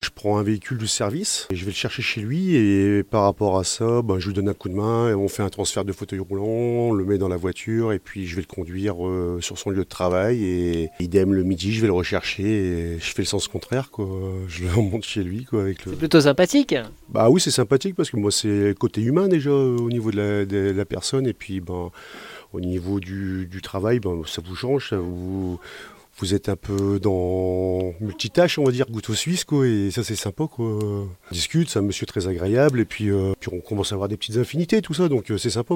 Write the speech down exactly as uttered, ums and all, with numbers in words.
Je prends un véhicule de service et je vais le chercher chez lui et par rapport à ça, ben, je lui donne un coup de main et on fait un transfert de fauteuil roulant, on le met dans la voiture et puis je vais le conduire euh, sur son lieu de travail et idem le midi je vais le rechercher et je fais le sens contraire quoi. Je le remonte chez lui quoi avec le. C'est plutôt sympathique. Bah oui c'est sympathique parce que moi c'est le côté humain déjà euh, au niveau de la, de la personne et puis ben au niveau du, du travail ben, ça vous change, ça vous. Vous êtes un peu dans multitâche, on va dire, couteau suisse, quoi, et ça c'est sympa, quoi. On discute, c'est un monsieur très agréable, et puis, euh, puis on commence à avoir des petites affinités, tout ça, donc euh, c'est sympa.